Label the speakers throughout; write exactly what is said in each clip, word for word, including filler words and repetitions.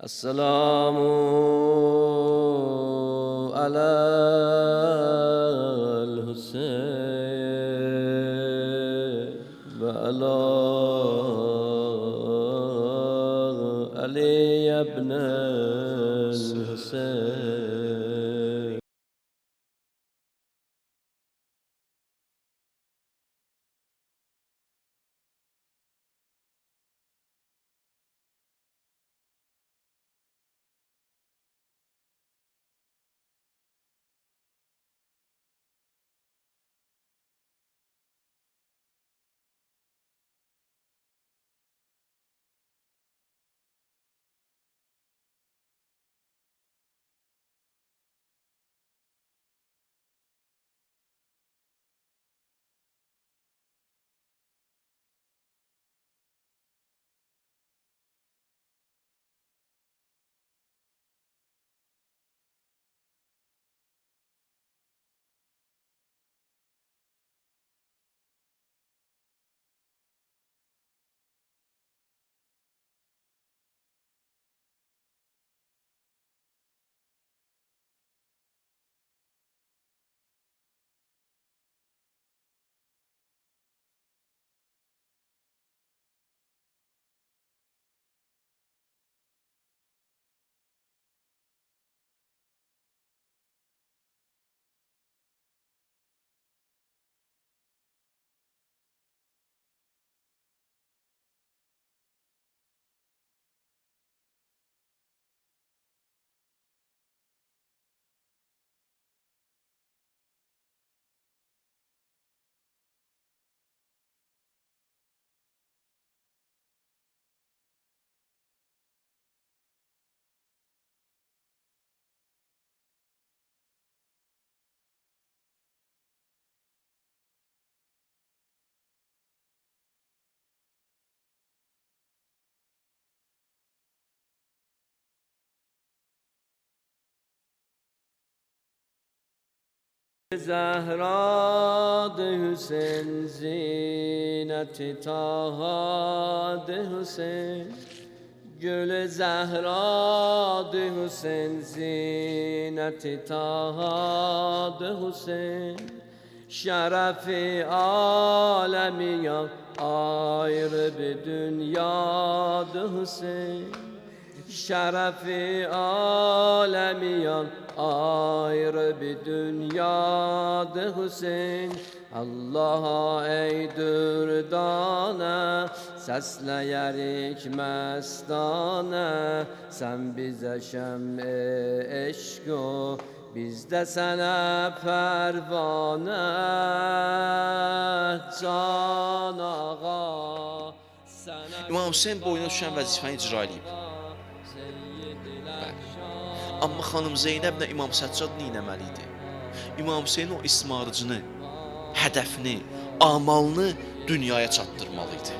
Speaker 1: السلام على الحسين وعلى علي بن الحسين. زهرا ده حسین زینت طه ده حسین گل زهرا ده حسین زینت طه ده حسین شرف عالمیان ayrı bir dünyada Hüseyin şerefi alemiyan ayrı bir dünyada Hüseyin Allah'a ey dürdane sesleyerik mestane sen bize şem-i eşku bizde sana pervane can ağa
Speaker 2: İmam Hüseyin boyuna düşən vəzifəni icra edib. Amma xanım Zeynəblə İmam Səccad neynəməli idi? İmam Hüseynin o ismarıcını, hədəfini, amalını dünyaya çatdırmalı idi.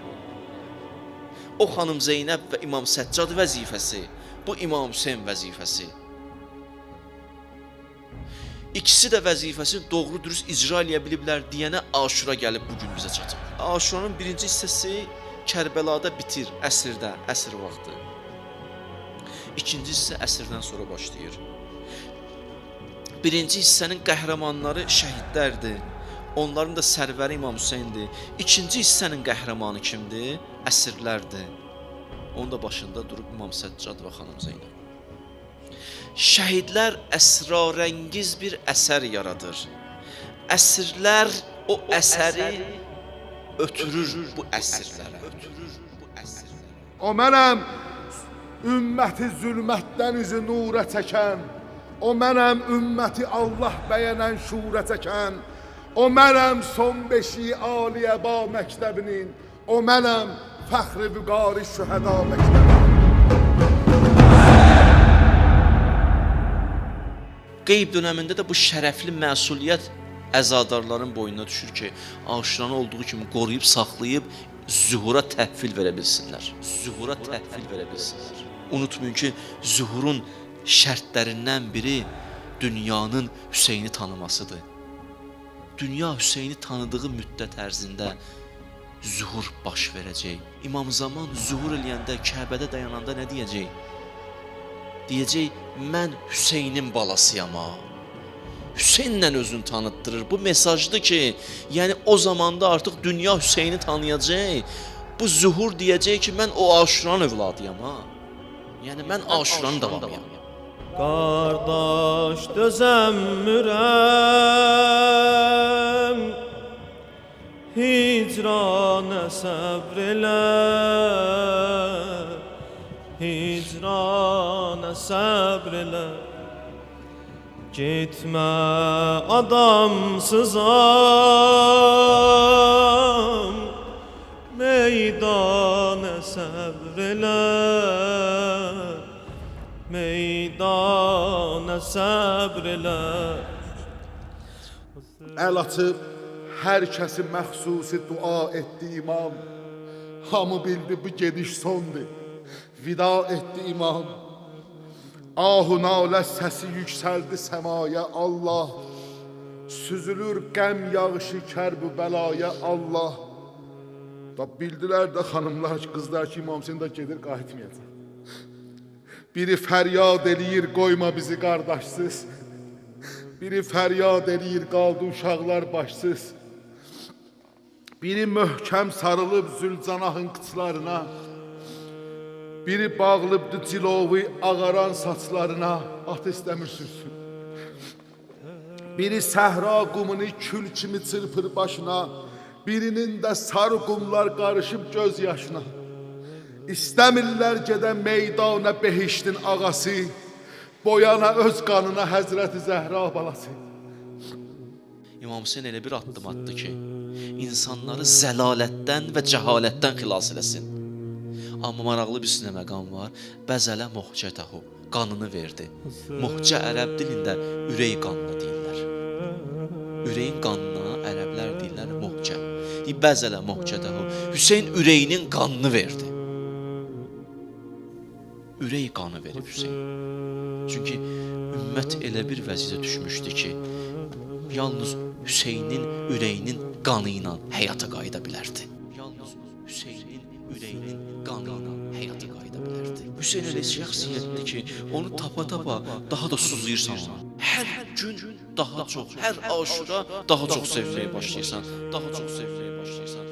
Speaker 2: O xanım Zeynəb və İmam Səccad vəzifəsi, bu İmam Hüseyin vəzifəsi. İkisi də vəzifəsini doğru dürüst icra eləyə biliblər deyənə Aşura gəlib bugün bizə çatıb. Aşuranın birinci hissəsi Kərbəlada bitir, əsrdə, əsr vaxtı. İkinci hissə əsrdən sonra başlayır. Birinci hissənin qəhrəmanları şəhidlərdir. Onların da sərvəri İmam Hüseyindir. İkinci hissənin qəhrəmanı kimdir? Əsrlərdir. Onun da başında durub İmam Səccad və xanım Zeynəb. Şəhidlər əsrarəngiz bir əsər yaradır. Əsrlər o əsəri ötürür bu əsrlərə.
Speaker 3: O mənəm ümməti zülmətdən üzü nura çəkən, o mənəm ümməti Allah bəyənən şura çəkən, o mənəm son beşiği aliyə ba məktəbinin, o mənəm fəxri vüqari şühəda məktəbinin.
Speaker 2: Qeyb dönəmində də bu şərəfli məsuliyyət əzadarların boynuna düşür ki, Aşuranı olduğu kimi qoruyub, saxlayıb, zühura təhvil verə bilsinlər. Zühura təhvil verə bilsinlər. Unutmayın ki, zühurun şərtlərindən biri dünyanın Hüseyni tanımasıdır. Dünya Hüseyni tanıdığı müddət ərzində zühur baş verəcək. İmam Zaman zühur eləyəndə, Kəbədə dayananda nə deyəcək? deyəcək, mən Hüseynin balasıyam ha. Hüseynlə özünü tanıtdırır. Bu mesajdır ki, yəni o zamanda artıq dünya Hüseyni tanıyacaq. Bu Zuhur deyəcək ki, mən o Aşuranın övladıyam ha. Yəni mən Aşuranın davamıyam.
Speaker 1: Qardaş dözəmmürəm, hicrana səbr elə, hicrana səbr elə. Gitmə adamsızam, meydana səbr elə, meydana səbr elə.
Speaker 3: Əl açıb hər kəsi məxsusi dua etdi imam. Hamı bildi bu gediş sondur. Vida etdi imam. Ahu nalə səsi yüksəldi səmaya Allah. Süzülür qəm yağışı kərb bəlaya Allah. Da bildilər də xanımlar, qızlar ki, İmam Hüseyin də gedir, qayıtmayacaq. Biri fəryad eləyir, qoyma bizi qardaşsız. Biri fəryad eləyir, qaldı uşaqlar başsız. Biri möhkəm sarılıb Zülcanahın qıçlarına. Biri bağlıbdı cilovi ağaran saçlarına, at istəmir sürsün. Biri səhra qumunu kül kimi çırpır başına. Birinin də sarı qumlar qarışıb göz yaşına. İstəmirlər gedən meydana behiştin ağası, boyana öz qanına Həzrəti Zəhra balası.
Speaker 2: İmam Hüseyin elə bir addım atdı ki, insanları zəlalətdən və cəhalətdən xilas eləsin. Amma maraqlı bir sinə məqam var. Bəzələ muhcətəhu, qanını verdi. Muhcə ərəb dilində ürək qanına deyirlər. Ürəyin qanına ərəblər deyirlər muhcə. Bəzələ muhcətəhu, Hüseyin ürəyinin qanını verdi. Ürək qanı verib Hüseyin. Çünki ümmət elə bir vəziyyətə düşmüşdü ki, yalnız Hüseynin ürəyinin qanı ilə həyata qayıda bilərdi. Yalnız Hüseynin ürəyinin qanı ilə həyata qayıda bilərdi. Hüseyn elə şəxsiyyətdir ki, onu tapa-tapa daha da suzuyursan ona. Hər gün daha çox, hər aşura daha çox sevməyə başlayırsan, daha çox sevməyə başlayırsan.